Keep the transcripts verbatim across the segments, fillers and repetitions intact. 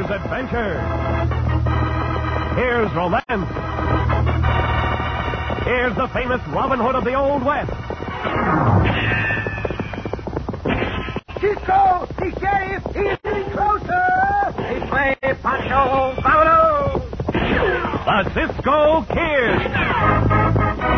Here's adventure. Here's romance. Here's the famous Robin Hood of the Old West. Cisco! The sheriff! He's getting closer! This way, Pancho! Vámonos! The Cisco Kid.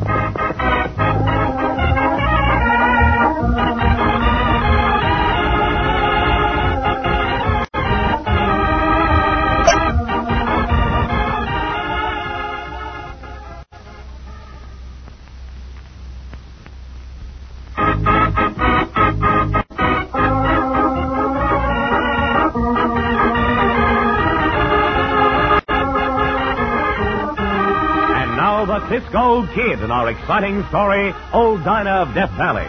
The Cisco Kid in our exciting story, Old Dinah of Death Valley.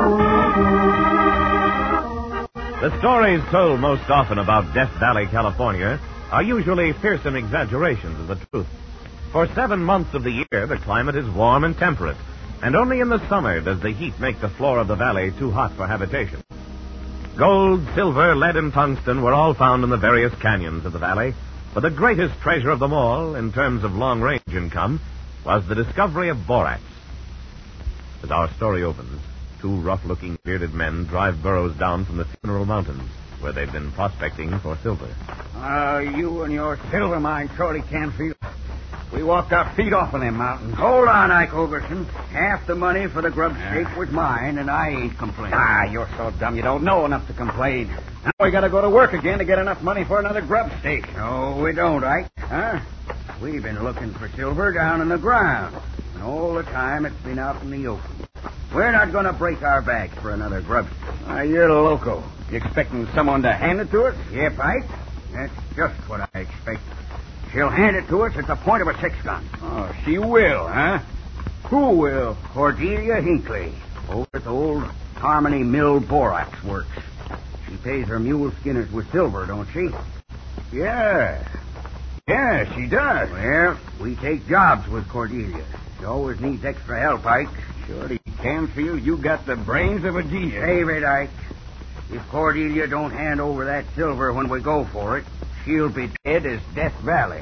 The stories told most often about Death Valley, California, are usually fearsome exaggerations of the truth. For seven months of the year, the climate is warm and temperate, and only in the summer does the heat make the floor of the valley too hot for habitation. Gold, silver, lead, and tungsten were all found in the various canyons of the valley, but the greatest treasure of them all, in terms of long-range income, was the discovery of borax. As our story opens, two rough-looking bearded men drive burros down from the Funeral Mountains, where they've been prospecting for silver. Uh, you and your silver mine, Shorty Canfield. We walked our feet off of them mountains. Hold on, Ike Overson. Half the money for the grub stake was mine, and I ain't complaining. Ah, you're so dumb you don't know enough to complain. Now we gotta go to work again to get enough money for another grub stake. No, we don't, Ike. Huh? We've been looking for silver down in the ground, and all the time it's been out in the open. We're not going to break our backs for another grub stake. Ah, you're loco. You expecting someone to hand it to us? Yep, Ike. That's just what I expect. She'll hand it to us at the point of a six-gun. Oh, she will, huh? Who will? Cordelia Hinckley, over at the old Harmony Mill Borax Works. She pays her mule skinners with silver, don't she? Yeah. Yeah, she does. Well, we take jobs with Cordelia. She always needs extra help, Ike. Shorty Canfield, you got the brains of a geezer. Save it, Ike. If Cordelia don't hand over that silver when we go for it, she'll be dead as Death Valley.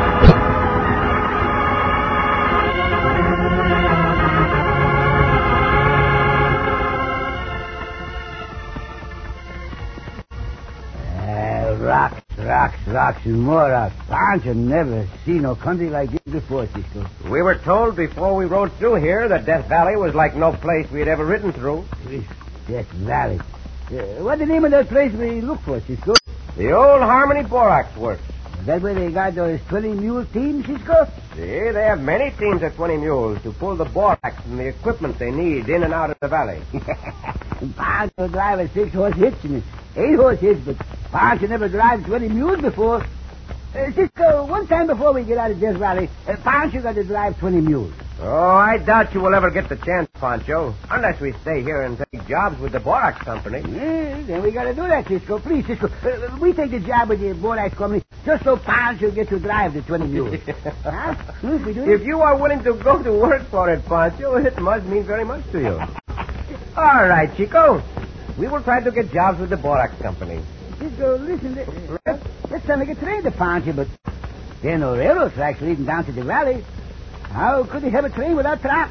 Uh, rocks, rocks, rocks, and more rocks. Pancho never seen no country like this before, Cisco. We were told before we rode through here that Death Valley was like no place we had ever ridden through. Death Valley. Uh, what's the name of that place we look for, Cisco? The old Harmony Borax Works. Is that where they got those twenty mule teams, Cisco? See, they have many teams of twenty mules to pull the borax and the equipment they need in and out of the valley. Pancho drive a six-horse hitch and eight-horse hitch, but Pancho never drive twenty mules before. Uh, Cisco, one time before we get out of Death Valley, uh, Pancho got to drive twenty mules. Oh, I doubt you will ever get the chance, Pancho, unless we stay here and take jobs with the Borax Company. Yeah, then we got to do that, Cisco. Please, Cisco. Uh, we take the job with the Borax Company just so Pancho gets to drive the twenty mules. Huh? If, we do if you are willing to go to work for it, Pancho, it must mean very much to you. All right, Chico. We will try to get jobs with the Borax Company. Cisco, listen. Uh, let's time make a train to Pancho, but there are no railroad tracks leading down to the valley. How could he have a train without tracks?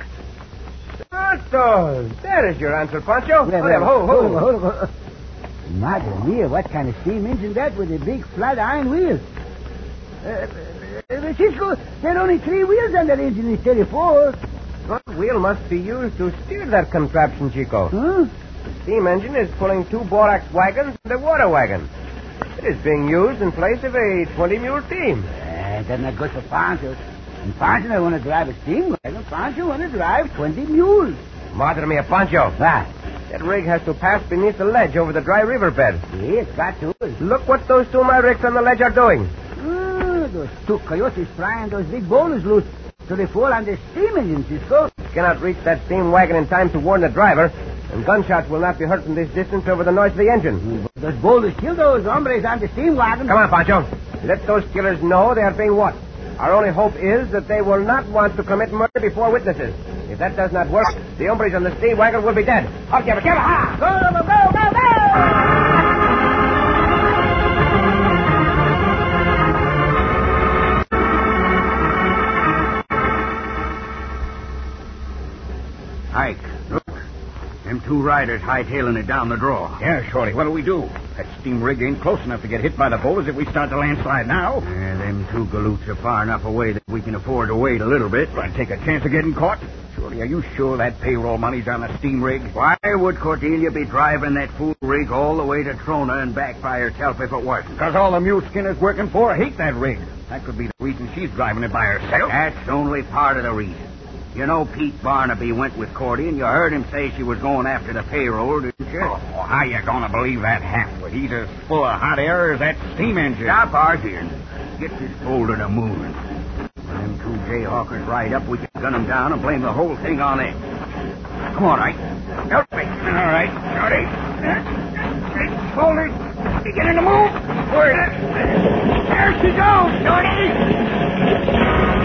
Santos, that is your answer, Pancho. Well, well, hold, hold, hold, hold, hold. Madre mia, what kind of steam engine that with a big flat iron wheel? Uh, uh, Cisco, there are only three wheels on that engine instead of four. One wheel must be used to steer that contraption, Chico. Huh? The steam engine is pulling two borax wagons and a water wagon. It is being used in place of a twenty-mule team. Uh, that's not good for Pancho. And Pancho don't want to drive a steam wagon. Pancho want to drive twenty mules. Madre mia, Pancho. Ah. That rig has to pass beneath the ledge over the dry riverbed. Yeah, it's got to. Look what those two Mavericks on the ledge are doing. Oh, those two coyotes flying those big boulders loose so they fall on the steam engine, Cisco. Cannot reach that steam wagon in time to warn the driver, and gunshots will not be heard from this distance over the noise of the engine. Mm, those boulders kill those hombres on the steam wagon. Come on, Pancho. Let those killers know they are being watched. Our only hope is that they will not want to commit murder before witnesses. If that does not work, the hombres on the steam wagon will be dead. Up, give it, give it, ha! Go, go, go, go, go! two riders hightailing it down the draw. Yeah, Shorty, what'll we do? That steam rig ain't close enough to get hit by the boulders if we start the landslide now. Yeah, them two galoots are far enough away that we can afford to wait a little bit. I'd take a chance of getting caught. Shorty, are you sure that payroll money's on the steam rig? Why would Cordelia be driving that fool rig all the way to Trona and back by herself if it wasn't? Because all the mule skinner's working for hate that rig. That could be the reason she's driving it by herself. That's only part of the reason. You know Pete Barnaby went with Cordy, and you heard him say she was going after the payroll, didn't you? Oh, how you gonna believe that halfwit? He's as full of hot air as that steam engine. Stop arguing. Get this boulder to moving. When them two jayhawkers ride up, we can gun them down and blame the whole thing on them. Come on, Ike. Help me. All right, Shorty. Big boulders beginning to move. Where? There she goes, Shorty.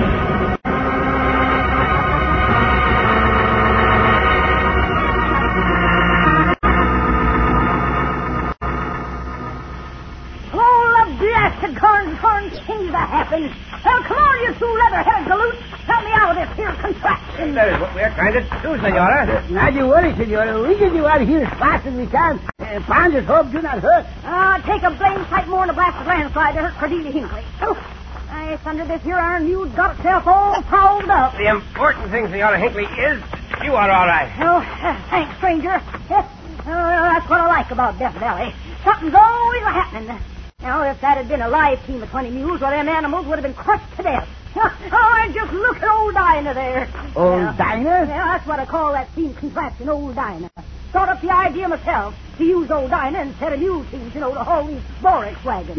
Blasted corn, corn things that happen. Well, come on, you two leather-headed galoots. Help me out of this here contraption. That is what we're trying to do, senora. Not you worry, senora. We get you out of here as fast as we can. Uh, Panda's hope do not hurt. Ah, uh, take a blame sight more than a blasted landslide to hurt Cordelia Hinckley. Oh, I thunder this here iron mule's got itself all fouled up. The important thing, Senora Hinckley, is you are all right. Oh, uh, thanks, stranger. Uh, that's what I like about Death Valley. Something's always happening. Now, if that had been a live team of twenty mules, well, them animals would have been crushed to death. Oh, and just look at old Dinah there. Old yeah. Dinah? Yeah, that's what I call that steam contraption, old Dinah. Thought up the idea myself to use old Dinah instead of mule teams, you know, to haul these borax wagons.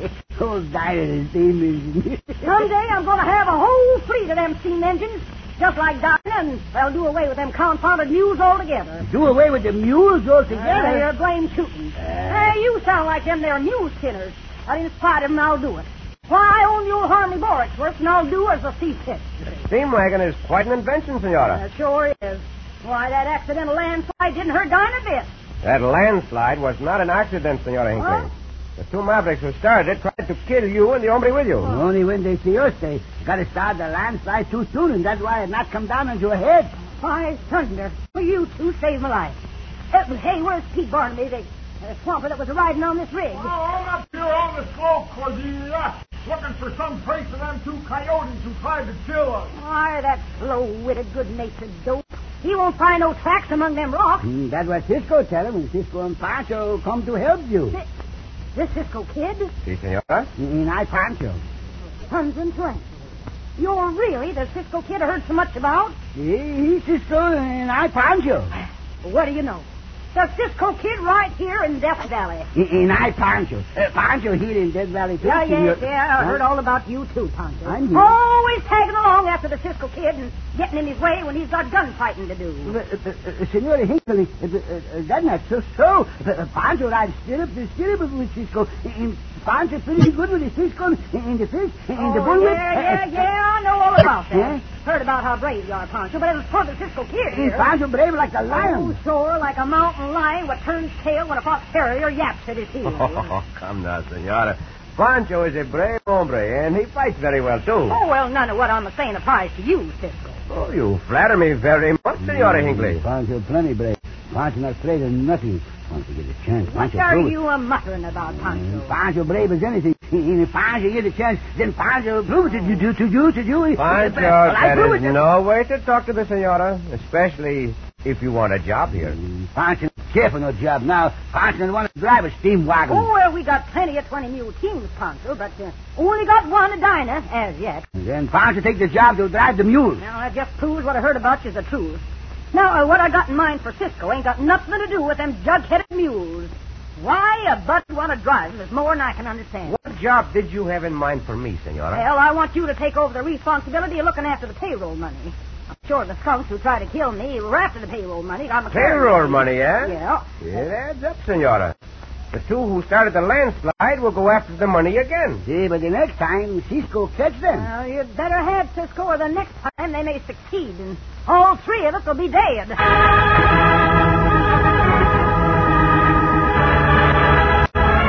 Old Dinah's steam engine. Someday I'm going to have a whole fleet of them steam engines, just like Dinah, and I'll do away with them confounded mules altogether. Do away with the mules altogether? Uh, you're blame shooting. Uh, hey, you sound like them there mule skinners. But in spite of them, I'll do it. Why, I own the old Harmony Borax Works, and I'll do as I see fit. Steam wagon is quite an invention, senora. It sure is. Why, that accidental landslide didn't hurt Dinah a bit. That landslide was not an accident, Senora Hinckley. The two Mavericks who started it tried to kill you and the hombre with you. Well, only when they see us, they got to start the landslide too soon, and that's why it not come down on your head. By thunder, well, you two saved my life. Uh, hey, where's Pete Barnaby, the uh, swamper that was riding on this rig? Oh, I'm up here on the slope, Cordelia, looking for some trace of them two coyotes who tried to kill us. Why, that slow-witted, good-natured dope. He won't find no tracks among them rocks. Mm, that's what Cisco tell him, and Cisco and Pancho come to help you. This, this Cisco kid? Si, senora. And I, Pancho. Sons and twins. You're really the Cisco kid I heard so much about? He, he's Cisco, and I, Pancho. What do you know? The Cisco kid right here in Death Valley. And I, Pancho. Uh, Pancho here in Death Valley, too. Yeah, yeah, senor. yeah. I heard Huh? all about you, too, Pancho. I'm here. Always tagging along after the Cisco kid and getting in his way when he's got gunfighting to do. Uh, uh, uh, Senora Hinckley, uh, uh, uh, that's not so. so. Uh, uh, Pancho rides stirrup to stirrup with Cisco. And Pancho pretty good with the Cisco and the fish and the Oh, bullwhip. yeah, yeah, yeah. I know all about that. Yeah? Heard about how brave you are, Pancho, but it was for the Cisco kid And here. Pancho brave like a lion. Oh, sure, like a mountain lion what turns tail when a fox terrier yaps at his heel. Oh, come now, senora. Pancho is a brave hombre, and he fights very well, too. Oh, well, none of what I'm saying applies to you, Cisco. Oh, you flatter me very much, Senora Hinckley. Pancho plenty brave. Pancho not afraid of nothing. Pancho get a chance. What Pancho are prove it. you a muttering about, Pancho? Mm, Pancho brave as anything. And if Pancho get a chance, then Pancho prove it to you, to you, to you. Pancho, Well, I that prove is it. no way to talk to the senora, especially if you want a job here. Mm, Pancho care for no job now. Pancho don't want to drive a steam wagon. Oh, well, we got plenty of twenty-mule teams, Pancho, but uh, only got one at Dinah, as yet. And then Pancho take the job to drive the mule. Now, that just proves what I heard about you is the truth. Now, uh, what I got in mind for Cisco ain't got nothing to do with them jug-headed mules. Why a bud want to drive them is more than I can understand. What job did you have in mind for me, senora? Well, I want you to take over the responsibility of looking after the payroll money. I'm sure the skunks who tried to kill me were after the payroll money. I'm a Payroll money, eh? Yeah. It adds up, senora. The two who started the landslide will go after the money again. See, but the next time, Cisco catch them. Well, you'd better have Cisco, or the next time they may succeed, and all three of us will be dead.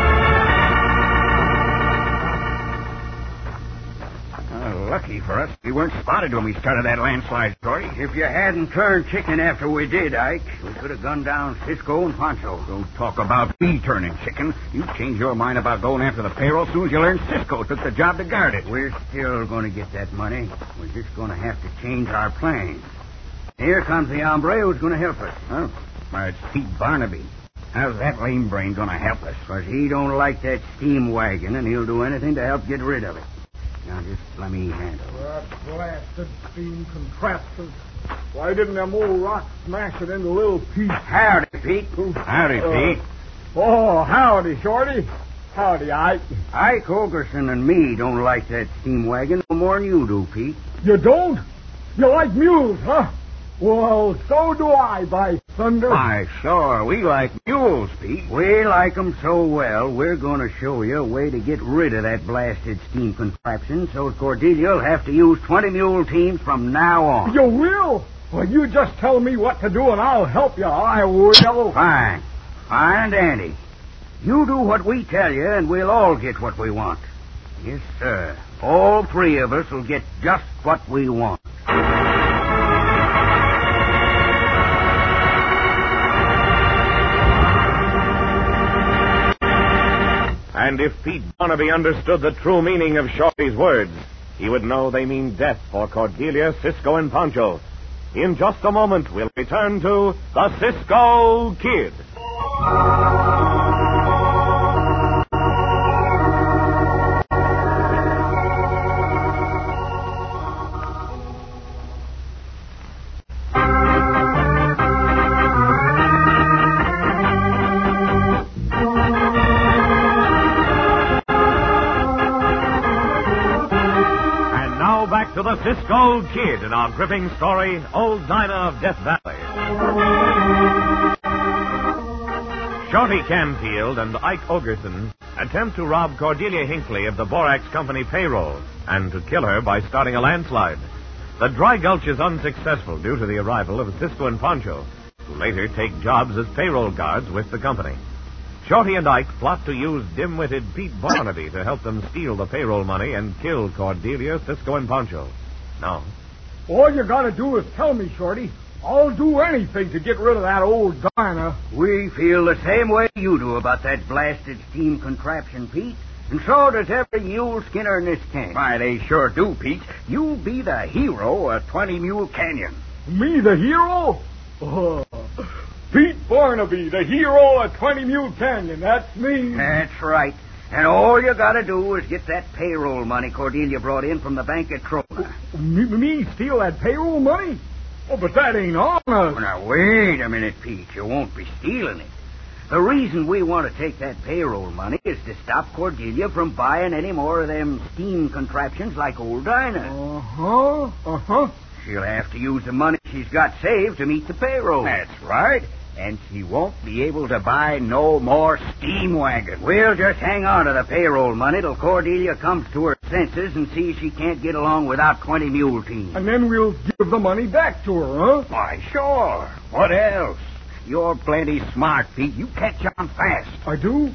Uh, lucky for us, we weren't spotted when we started that landslide, Shorty. If you hadn't turned chicken after we did, Ike, we could have gunned down Cisco and Pancho. Don't talk about me turning chicken. You change your mind about going after the payroll as soon as you learn Cisco took the job to guard it. We're still going to get that money. We're just going to have to change our plans. Here comes the hombre who's going to help us. Oh, why, it's Pete Barnaby. How's that lame brain going to help us? Because he don't like that steam wagon, and he'll do anything to help get rid of it. Now, just let me handle it. That blasted steam contraption. Why didn't them old rocks smash it into little pieces? Howdy, Pete. Howdy, Uh, Pete. Oh, howdy, Shorty. Howdy, Ike. Ike Ogerson and me don't like that steam wagon no more than you do, Pete. You don't? You like mules, huh? Well, so do I, by thunder. Why, sure, we like mules, Pete. We like 'em so well, we're going to show you a way to get rid of that blasted steam contraption so Cordelia will have to use twenty mule teams from now on. You will? Well, you just tell me what to do and I'll help you. I will. Fine. Fine and dandy. You do what we tell you and we'll all get what we want. Yes, sir. All three of us will get just what we want. And if Pete Barnaby understood the true meaning of Shorty's words, he would know they mean death for Cordelia, Cisco, and Pancho. In just a moment, we'll return to the Cisco Kid. Back to the Cisco Kid in our gripping story, Old Dinah of Death Valley. Shorty Canfield and Ike Ogerson attempt to rob Cordelia Hinckley of the Borax Company payroll and to kill her by starting a landslide. The Dry Gulch is unsuccessful due to the arrival of Cisco and Pancho, who later take jobs as payroll guards with the company. Shorty and Ike plot to use dim-witted Pete Barnaby to help them steal the payroll money and kill Cordelia, Cisco, and Pancho. Now, all you gotta do is tell me, Shorty. I'll do anything to get rid of that old Dinah. We feel the same way you do about that blasted steam contraption, Pete. And so does every mule skinner in this camp. Why, they sure do, Pete. You'll be the hero of twenty Mule Canyon. Me, the hero? Oh, Pete Barnaby, the hero of twenty Mule Canyon. That's me. That's right. And all you gotta do is get that payroll money Cordelia brought in from the bank at Trona. Me, me steal that payroll money? Oh, but that ain't on us. Well, now, wait a minute, Pete. You won't be stealing it. The reason we want to take that payroll money is to stop Cordelia from buying any more of them steam contraptions like old Dinah. Uh-huh, uh-huh. She'll have to use the money she's got saved to meet the payroll. That's right. And she won't be able to buy no more steam wagons. We'll just hang on to the payroll money till Cordelia comes to her senses and sees she can't get along without twenty mule teams. And then we'll give the money back to her, huh? Why, sure. What else? You're plenty smart, Pete. You catch on fast. I do?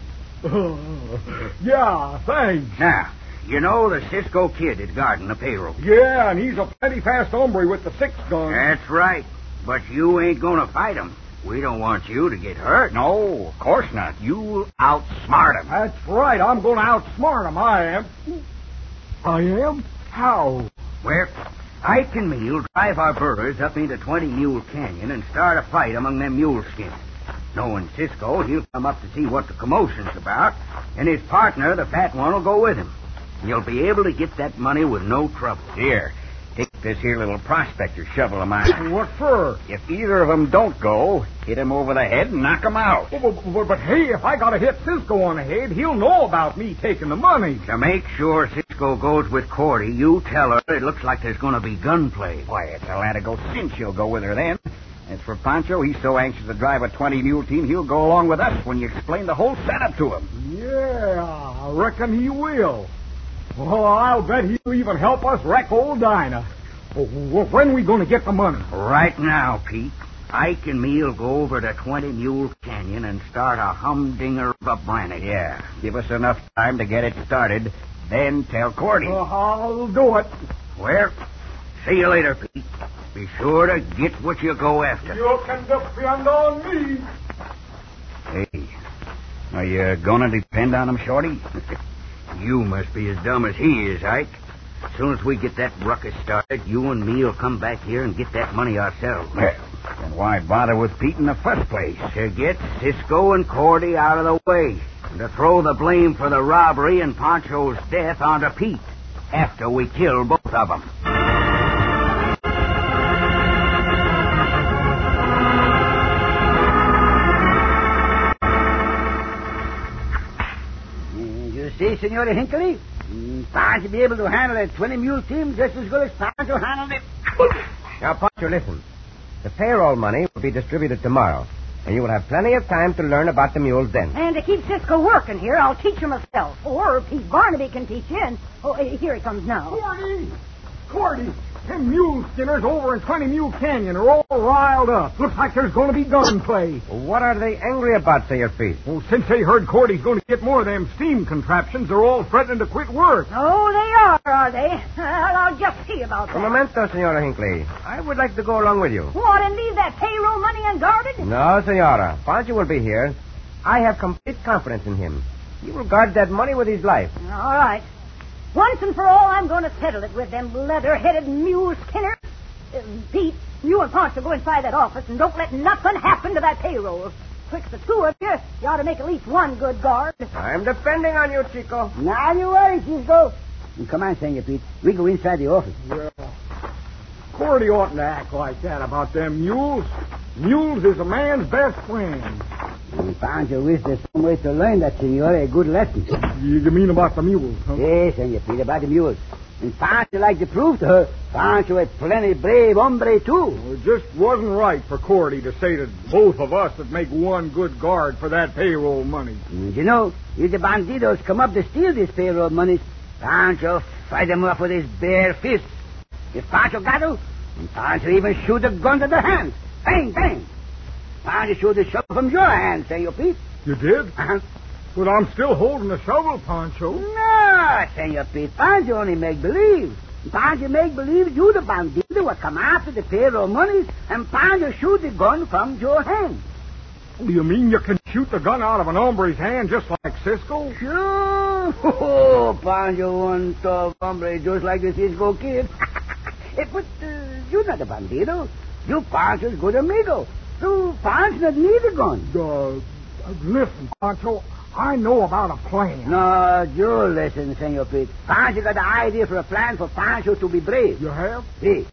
Yeah, thanks. Now, you know the Cisco Kid is guarding the payroll. Yeah, and he's a plenty fast hombre with the six gun. That's right. But you ain't going to fight him. We don't want you to get hurt. No, of course not. You'll outsmart him. That's right. I'm going to outsmart him. I am. I am? How? Well, Ike and me'll drive our burros up into twenty Mule Canyon and start a fight among them mule skins. Knowing Cisco, he'll come up to see what the commotion's about, and his partner, the fat one, will go with him. You'll be able to get that money with no trouble. Here, take this here little prospector shovel of mine. What for? If either of them don't go, hit him over the head and knock him out. But, but, but, but hey, if I got to hit Cisco on the head, he'll know about me taking the money. To make sure Cisco goes with Cordy, you tell her it looks like there's going to be gunplay. Why, it's a lad to go cinch you'll go with her then. As for Pancho, he's so anxious to drive a twenty mule team, he'll go along with us when you explain the whole setup to him. Yeah, I reckon he will. Oh, I'll bet he'll even help us wreck old Dinah. Oh, when are we going to get the money? Right now, Pete. Ike and me'll go over to twenty Mule Canyon and start a humdinger of a brandy. Yeah, give us enough time to get it started, then tell Cordy. Uh, I'll do it. Well, See you later, Pete. Be sure to get what you go after. You can depend on me. Hey, are you gonna depend on him, Shorty? You must be as dumb as he is, Ike. As soon as we get that ruckus started, you and me will come back here and get that money ourselves. Well, then why bother with Pete in the first place? To get Cisco and Cordy out of the way. And to throw the blame for the robbery and Pancho's death onto Pete after we kill both of them. You see, Senora Hinckley? Mm, Pancho be able to handle a twenty-mule team just as good as Pancho handled it. Now, Pancho, listen. The payroll money will be distributed tomorrow, and you will have plenty of time to learn about the mules then. And to keep Cisco working here, I'll teach him myself. Or Pete Barnaby can teach you. And, oh, here he comes now. Cordy! Cordy! Them mule skinners over in twenty Mule Canyon are all riled up. Looks like there's going to be gunplay. What are they angry about, say your feet? Well, since they heard Cordy's going to get more of them steam contraptions, they're all threatening to quit work. Oh, they are, are they? Well, I'll just see about that. Un momento, Senora Hinckley. I would like to go along with you. What, and leave that payroll money unguarded? No, Senora. Pancho will be here. I have complete confidence in him. He will guard that money with his life. All right. Once and for all, I'm going to settle it with them leather-headed mule skinners. Uh, Pete, you and Pancho go inside that office and don't let nothing happen to that payroll. Twixt the two of you, you ought to make at least one good guard. I'm depending on you, Chico. Now you worry, Cisco. Come on, Senor Pete. We go inside the office. Yeah. Cordy oughtn't to act like that about them mules. Mules is a man's best friend. And Pancho wished there's some way to learn that, Senor, a good lesson. You mean about the mules, huh? Yes, Senor Pete, about the mules. And Pancho like to prove to her Pancho a plenty brave hombre, too. Well, it just wasn't right for Cordy to say that both of us would make one good guard for that payroll money. And you know, if the bandidos come up to steal this payroll money, Pancho fight them off with his bare fists. If Pancho got to, and Pancho even shoot the gun to their hands. Bang, bang. Pancho shoot the shovel from your hand, Senor Pete. You did? Uh-huh. But I'm still holding the shovel, Pancho. No, Senor Pete. Pancho only make believe. Pancho make believe you the bandito will come after the payroll monies, and Pancho shoot the gun from your hand. You mean you can shoot the gun out of an hombre's hand just like Cisco? Sure. Oh, Pancho one tough hombre just like the Cisco kid. Hey, but uh, you're not a bandito. You Pancho's good amigo. So Pancho not need a gun. Uh, listen, Pancho, I know about a plan. No, you listen, Senor Pete. Pancho got the idea for a plan for Pancho to be brave. You have? Hey,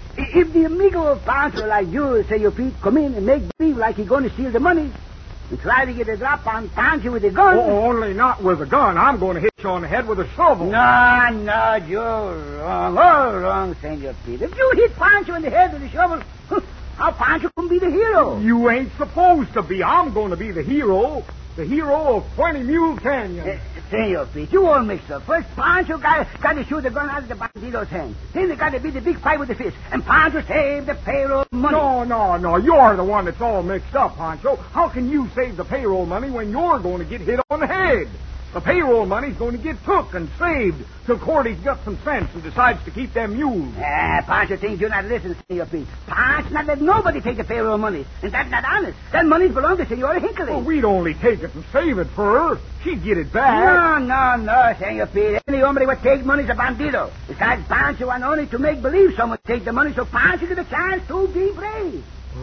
if the amigo of Pancho like you, Senor Pete, come in and make believe like he's going to steal the money and try to get a drop on Pancho with a gun. Oh, only not with a gun. I'm going to hit you on the head with a shovel. No, no, you're wrong. All wrong, Senor Pete. If you hit Pancho in the head with a shovel, how Pancho can be the hero? You ain't supposed to be. I'm going to be the hero. The hero of twenty Mule Canyon. Uh, Senor Pete, you all mixed up. First, Pancho got, got to shoot the gun out of the bandito's hand. Then they got to be the big fight with the fist. And Pancho saved the payroll money. No, no, no. You're the one that's all mixed up, Pancho. How can you save the payroll money when you're going to get hit on the head? The payroll money's going to get took and saved till Cordy's got some sense and decides to keep them mules. Ah, Pancho thinks you're not listening, Senor Pete. Pancho not let nobody take the payroll money. And that's not honest. That money belongs to Senora Hinckley. Well, we'd only take it and save it for her. She'd get it back. No, no, no, Senor Pete. Any hombre would take money's a bandito. Besides, Pancho want only to make believe someone take the money so Pancho get a chance to be brave.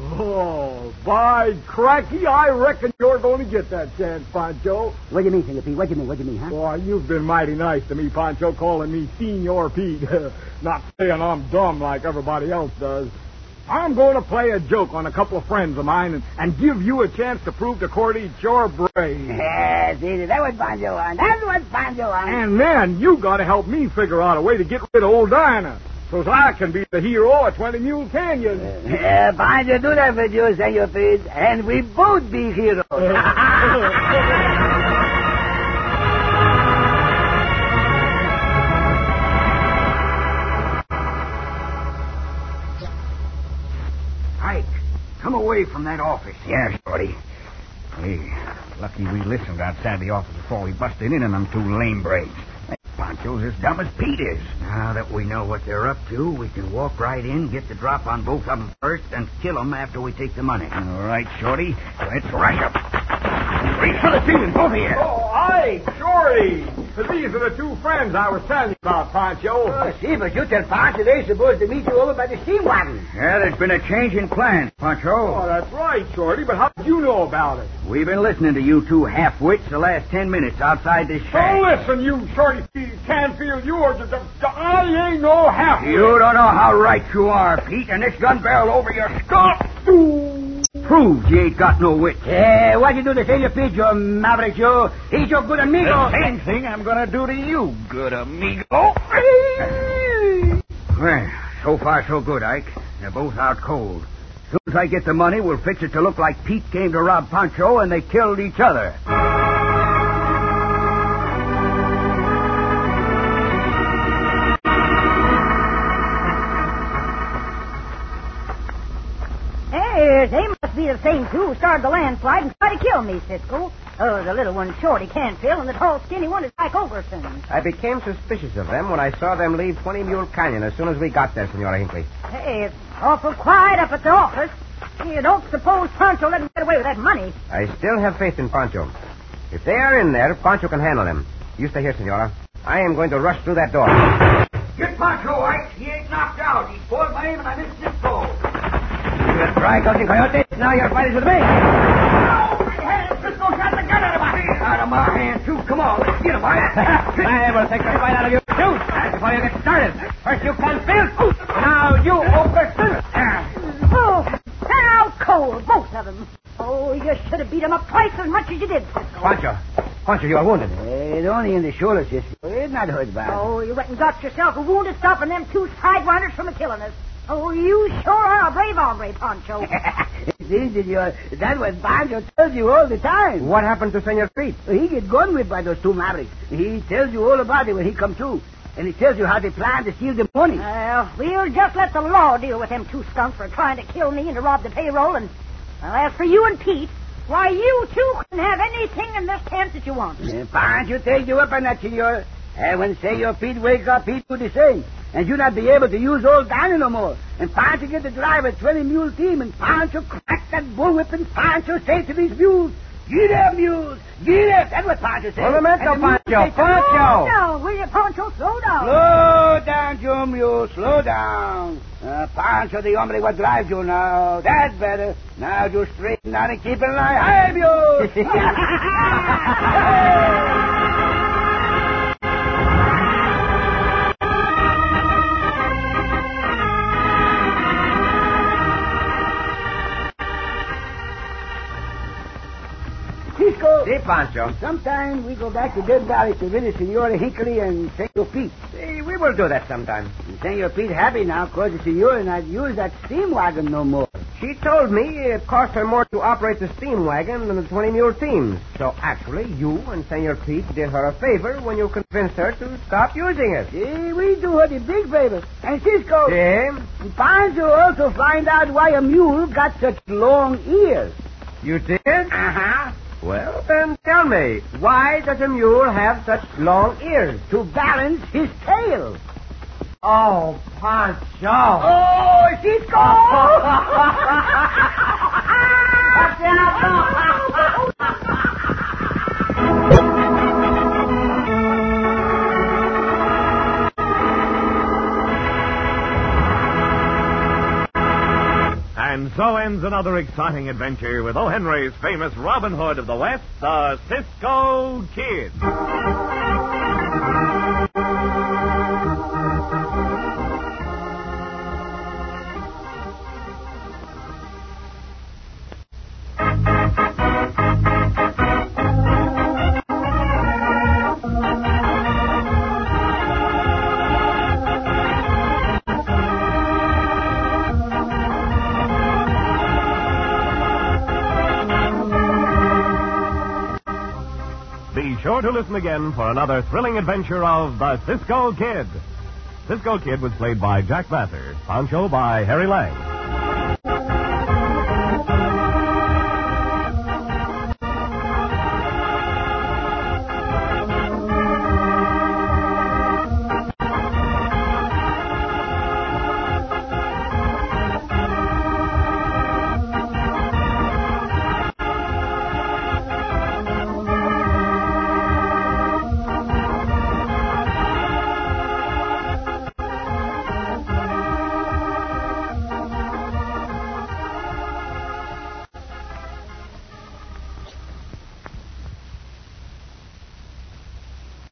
Oh, by cracky, I reckon you're going to get that chance, Pancho. What do you mean, Senor Pete? What do you mean? What do you mean, huh? Boy, you've been mighty nice to me, Pancho, calling me Senor Pete. Not saying I'm dumb like everybody else does. I'm going to play a joke on a couple of friends of mine and, and give you a chance to prove to Cordy you're brave. Yes, that's what Pancho wants. That's what Pancho wants. And then you got to help me figure out a way to get rid of old Dinah. So I can be the hero of twenty Mule Canyon. Uh, Pancho do that for you, Senor Pete, and we both be heroes. Ike, come away from that office. Yeah, Shorty. Hey, lucky we listened outside the office before we busted in on them two lame brains. Hey, Pancho, Pancho's as dumb as Pete is. Now that we know what they're up to, we can walk right in, get the drop on both of them first, and kill them after we take the money. All right, Shorty. Let's rush them. Reach for the ceiling, both of you. Oh, aye, Shorty. These are the two friends I was telling you about, Pancho. Oh, see, but you tell Pancho they're supposed to meet you over by the steam wagon. Yeah, there's been a change in plans, Pancho. Oh, that's right, Shorty, but how did you know about it? We've been listening to you two half-wits the last ten minutes outside this shack. Oh, listen, you Shorty Canfield, you are just... I ain't no half. You don't know how right you are, Pete, and this gun barrel over your skull proves you ain't got no wit. Eh, what you do to Senor Pete, you maverick, you? He's your good amigo. The same thing I'm going to do to you, good amigo. Well, so far so good, Ike. They're both out cold. As soon as I get the money, we'll fix it to look like Pete came to rob Pancho and they killed each other. Hey, they must be the same two who started the landslide and tried to kill me, Cisco. Oh, the little one, Shorty Canfield, and the tall, skinny one is Ike Ogerson. I became suspicious of them when I saw them leave Twenty Mule Canyon as soon as we got there, Senora Hinckley. Hey, it's awful quiet up at the office. You don't suppose Pancho let him get away with that money? I still have faith in Pancho. If they are in there, Pancho can handle them. You stay here, Senora. I am going to rush through that door. Get Pancho, Ike. He ain't knocked out. He spoiled my aim and I missed his goal. You try, Cousin Coyote. Now your fight is with me. Oh, big hand. Cisco got the gun out of my hand. Out of my hand, too. Come on, let's get him, all right? I will take the fight out of you, too. Before you get started. First you Canfield. Now you Ogerson. Oh, they're out cold, both of them. Oh, you should have beat them up twice as much as you did, Cisco. Pancho. Pancho, you are wounded. Eh, only in the shoulder, Cisco. It's not hurt bad. Oh, you went and got yourself a wounded stopping them two sidewinders from killing us. Oh, you sure are a brave hombre, Pancho. See, Senor, that was Pancho tells you all the time. What happened to Senor Pete? He get gun whipped by those two mavericks. He tells you all about it when he comes through. And he tells you how they plan to steal the money. Well, we'll just let the law deal with them two skunks for trying to kill me and to rob the payroll. And, well, as for you and Pete, why, you two can have anything in this camp that you want. Uh, Pancho take you up on that, Senor. And when Senor Pete wake up, he do the same. And you not be able to use old Danny no more. And Pancho get to drive a twenty-mule team, and Pancho crack that bullwhip, and Pancho say to these mules, "Get up, mules! Get up!" That's what Pancho says. Movimento, Pancho! Slow Pancho! down, will you, Pancho? Slow down. Slow down, you mule. Slow down. Uh, Pancho, the hombre what drives you now. That's better. Now you straighten down and keep an eye. Hi, mule! Cisco. Si, Pancho. Sometime we go back to Dead Valley to visit Senora Hinckley and Senor Pete. Si, we will do that sometime. And Senor Pete happy now because the Senora not use that steam wagon no more. She told me it cost her more to operate the steam wagon than the twenty-mule teams. So actually, you and Senor Pete did her a favor when you convinced her to stop using it. See, we do her the big favor. And Cisco, Si? Pancho also find out why a mule got such long ears. You did? Uh-huh. Well, then tell me, why does a mule have such long ears? To balance his tail. Oh, Pancho. Oh, Cisco! And so ends another exciting adventure with O. Henry's famous Robin Hood of the West, the Cisco Kid. Be sure to listen again for another thrilling adventure of the Cisco Kid. Cisco Kid was played by Jack Vassar, Pancho by Harry Lang.